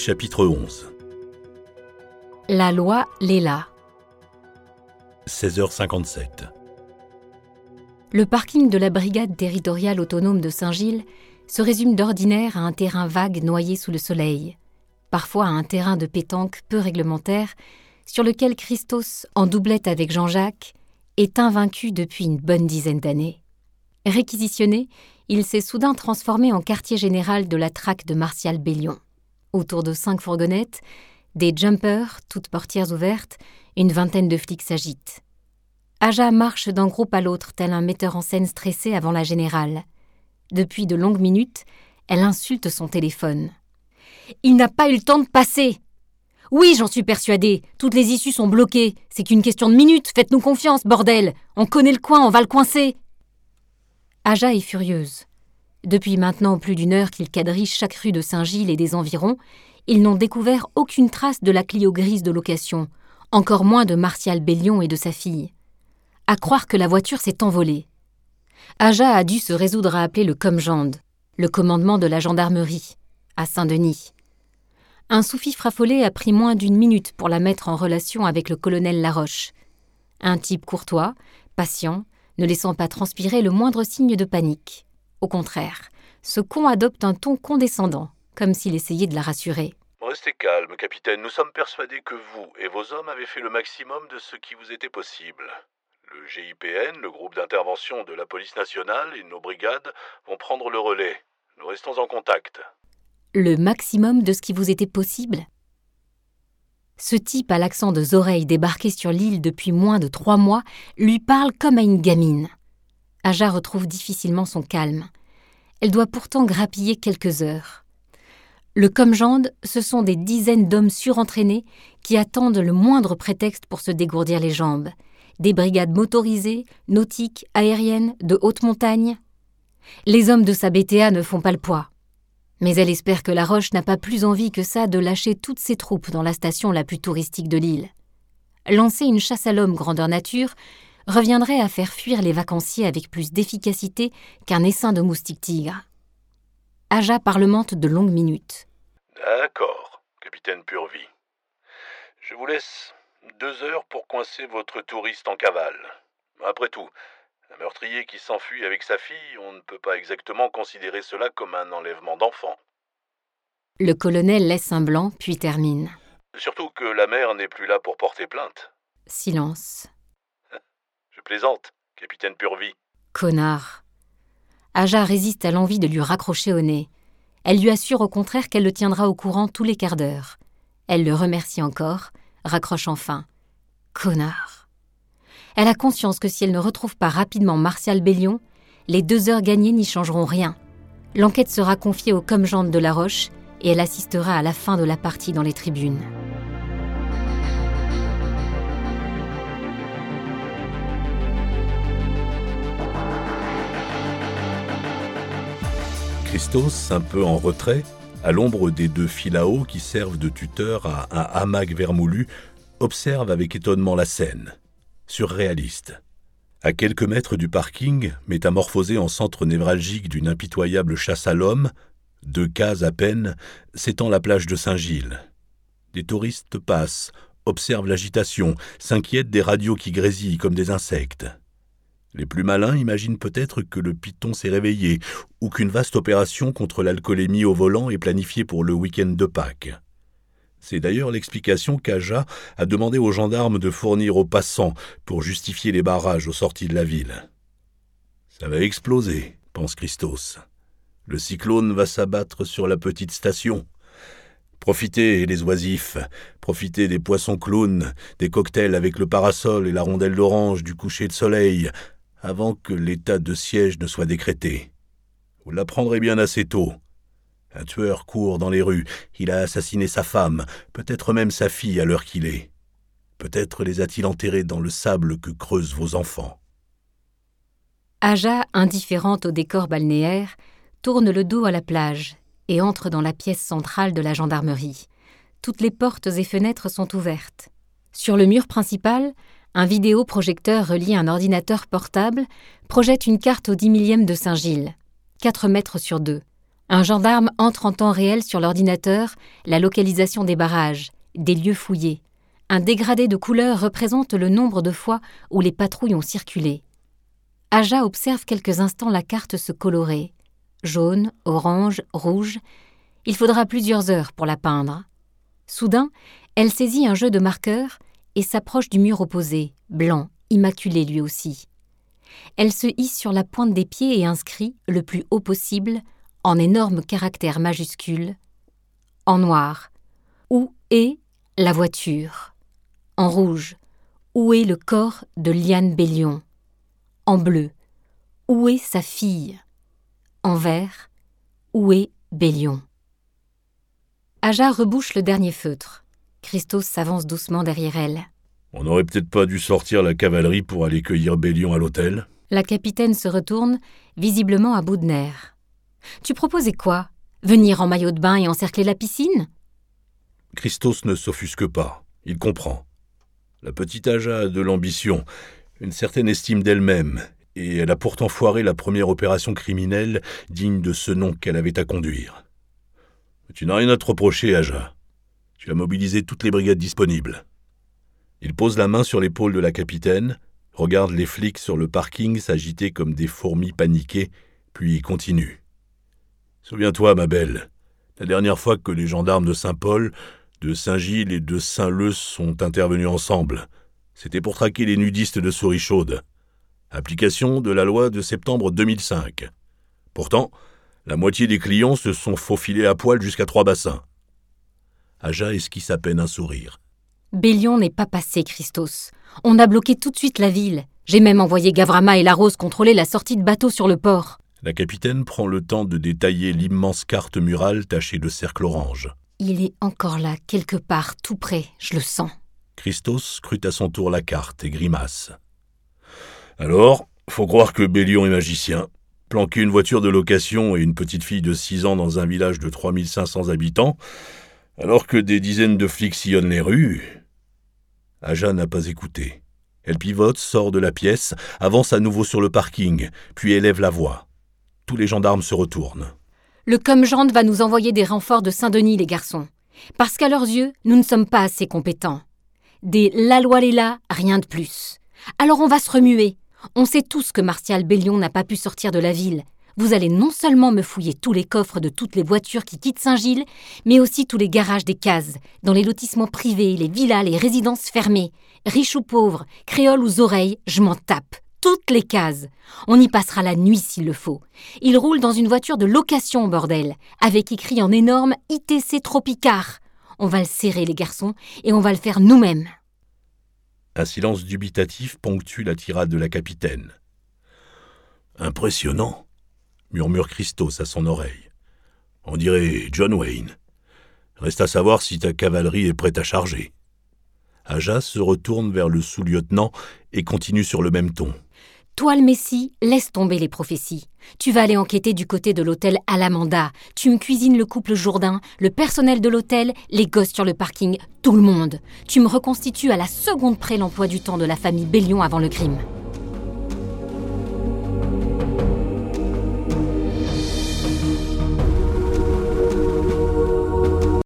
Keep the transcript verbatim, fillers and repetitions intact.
Chapitre onze. La loi Léla. seize heures cinquante-sept. Le parking de la brigade territoriale autonome de Saint-Gilles se résume d'ordinaire à un terrain vague noyé sous le soleil, parfois à un terrain de pétanque peu réglementaire sur lequel Christos, en doublette avec Jean-Jacques, est invaincu depuis une bonne dizaine d'années. Réquisitionné, il s'est soudain transformé en quartier général de la traque de Martial Bellion. Autour de cinq fourgonnettes, des jumpers, toutes portières ouvertes, une vingtaine de flics s'agitent. Aja marche d'un groupe à l'autre tel un metteur en scène stressé avant la générale. Depuis de longues minutes, elle insulte son téléphone. « Il n'a pas eu le temps de passer !»« Oui, j'en suis persuadée. Toutes les issues sont bloquées. C'est qu'une question de minutes. Faites-nous confiance, bordel. On connaît le coin, on va le coincer. » Aja est furieuse. Depuis maintenant plus d'une heure qu'ils quadrillent chaque rue de Saint-Gilles et des environs, ils n'ont découvert aucune trace de la Clio grise de location, encore moins de Martial Bellion et de sa fille. À croire que la voiture s'est envolée. Aja a dû se résoudre à appeler le Comgend, le commandement de la gendarmerie, à Saint-Denis. Un sous-fifre affolé a pris moins d'une minute pour la mettre en relation avec le colonel Laroche. Un type courtois, patient, ne laissant pas transpirer le moindre signe de panique. Au contraire, ce con adopte un ton condescendant, comme s'il essayait de la rassurer. « Restez calme, capitaine. Nous sommes persuadés que vous et vos hommes avez fait le maximum de ce qui vous était possible. Le G I P N, le groupe d'intervention de la police nationale et nos brigades vont prendre le relais. Nous restons en contact. » Le maximum de ce qui vous était possible ? Ce type à l'accent de Zoreille débarqué sur l'île depuis moins de trois mois lui parle comme à une gamine. Aja retrouve difficilement son calme. Elle doit pourtant grappiller quelques heures. Le Comgend, ce sont des dizaines d'hommes surentraînés qui attendent le moindre prétexte pour se dégourdir les jambes. Des brigades motorisées, nautiques, aériennes, de haute montagne. Les hommes de sa B T A ne font pas le poids. Mais elle espère que Laroche n'a pas plus envie que ça de lâcher toutes ses troupes dans la station la plus touristique de l'île. Lancer une chasse à l'homme grandeur nature reviendrait à faire fuir les vacanciers avec plus d'efficacité qu'un essaim de moustiques-tigres. Aja parlemente de longues minutes. « D'accord, capitaine Purvy. Je vous laisse deux heures pour coincer votre touriste en cavale. Après tout, un meurtrier qui s'enfuit avec sa fille, on ne peut pas exactement considérer cela comme un enlèvement d'enfant. » Le colonel laisse un blanc, puis termine. « Surtout que la mère n'est plus là pour porter plainte. » Silence. « Je plaisante, capitaine Purvy. » Connard. Aja résiste à l'envie de lui raccrocher au nez. Elle lui assure au contraire qu'elle le tiendra au courant tous les quarts d'heure. Elle le remercie encore, raccroche enfin. Connard. Elle a conscience que si elle ne retrouve pas rapidement Martial Bellion, les deux heures gagnées n'y changeront rien. L'enquête sera confiée au Comgend de Laroche et elle assistera à la fin de la partie dans les tribunes. Christos, un peu en retrait, à l'ombre des deux filaos qui servent de tuteur à un hamac vermoulu, observe avec étonnement la scène. Surréaliste. À quelques mètres du parking, métamorphosé en centre névralgique d'une impitoyable chasse à l'homme, deux cases à peine, s'étend la plage de Saint-Gilles. Des touristes passent, observent l'agitation, s'inquiètent des radios qui grésillent comme des insectes. Les plus malins imaginent peut-être que le python s'est réveillé ou qu'une vaste opération contre l'alcoolémie au volant est planifiée pour le week-end de Pâques. C'est d'ailleurs l'explication qu'Aja a demandé aux gendarmes de fournir aux passants pour justifier les barrages aux sorties de la ville. « Ça va exploser », pense Christos. « Le cyclone va s'abattre sur la petite station. Profitez, les oisifs, profitez des poissons clowns, des cocktails avec le parasol et la rondelle d'orange du coucher de soleil, avant que l'état de siège ne soit décrété. Vous l'apprendrez bien assez tôt. Un tueur court dans les rues, il a assassiné sa femme, peut-être même sa fille à l'heure qu'il est. Peut-être les a-t-il enterrés dans le sable que creusent vos enfants. » Aja, indifférente au décor balnéaire, tourne le dos à la plage et entre dans la pièce centrale de la gendarmerie. Toutes les portes et fenêtres sont ouvertes. Sur le mur principal, un vidéoprojecteur relié à un ordinateur portable projette une carte au dix millième de Saint-Gilles, quatre mètres sur deux, Un gendarme entre en temps réel sur l'ordinateur la localisation des barrages, des lieux fouillés. Un dégradé de couleur représente le nombre de fois où les patrouilles ont circulé. Aja observe quelques instants la carte se colorer. Jaune, orange, rouge. Il faudra plusieurs heures pour la peindre. Soudain, elle saisit un jeu de marqueurs et s'approche du mur opposé, blanc, immaculé lui aussi. Elle se hisse sur la pointe des pieds et inscrit, le plus haut possible, en énormes caractères majuscules, en noir, où est la voiture, en rouge, où est le corps de Liane Bellion, en bleu, où est sa fille, en vert, où est Bellion. Aja rebouche le dernier feutre. Christos s'avance doucement derrière elle. On n'aurait peut-être pas dû sortir la cavalerie pour aller cueillir Bellion à l'hôtel ? La capitaine se retourne, visiblement à bout de nerfs. Tu proposais quoi ? Venir en maillot de bain et encercler la piscine ? Christos ne s'offusque pas. Il comprend. La petite Aja a de l'ambition, une certaine estime d'elle-même, et elle a pourtant foiré la première opération criminelle digne de ce nom qu'elle avait à conduire. Tu n'as rien à te reprocher, Aja. Tu as mobilisé toutes les brigades disponibles. Il pose la main sur l'épaule de la capitaine, regarde les flics sur le parking s'agiter comme des fourmis paniquées, puis continue. Souviens-toi, ma belle, la dernière fois que les gendarmes de Saint-Paul, de Saint-Gilles et de Saint-Leu sont intervenus ensemble, c'était pour traquer les nudistes de Souris-Chaude. Application de la loi de septembre deux mille cinq. Pourtant, la moitié des clients se sont faufilés à poil jusqu'à trois bassins. Aja esquisse à peine un sourire. Bellion n'est pas passé, Christos. On a bloqué tout de suite la ville. J'ai même envoyé Gavrama et Larose contrôler la sortie de bateaux sur le port. La capitaine prend le temps de détailler l'immense carte murale tachée de cercles orange. Il est encore là, quelque part, tout près, je le sens. Christos scrute à son tour la carte et grimace. Alors, faut croire que Bellion est magicien. Planquer une voiture de location et une petite fille de six ans dans un village de trois mille cinq cents habitants, alors que des dizaines de flics sillonnent les rues. Aja n'a pas écouté. Elle pivote, sort de la pièce, avance à nouveau sur le parking, puis élève la voix. Tous les gendarmes se retournent. Le Comgend va nous envoyer des renforts de Saint-Denis, les garçons. Parce qu'à leurs yeux, nous ne sommes pas assez compétents. Des la loi Léla, rien de plus. Alors on va se remuer. On sait tous que Martial Bellion n'a pas pu sortir de la ville. Vous allez non seulement me fouiller tous les coffres de toutes les voitures qui quittent Saint-Gilles, mais aussi tous les garages des cases, dans les lotissements privés, les villas, les résidences fermées. Riches ou pauvres, créoles ou oreilles, je m'en tape. Toutes les cases. On y passera la nuit s'il le faut. Il roule dans une voiture de location, bordel, avec écrit en énorme I T C Tropicar. On va le serrer, les garçons, et on va le faire nous-mêmes. Un silence dubitatif ponctue la tirade de la capitaine. Impressionnant, murmure Christos à son oreille. On dirait John Wayne. Reste à savoir si ta cavalerie est prête à charger. Aja se retourne vers le sous-lieutenant et continue sur le même ton. Toi, le Messie, laisse tomber les prophéties. Tu vas aller enquêter du côté de l'hôtel Alamanda. Tu me cuisines le couple Jourdain, le personnel de l'hôtel, les gosses sur le parking, tout le monde. Tu me reconstitues à la seconde près l'emploi du temps de la famille Bellion avant le crime.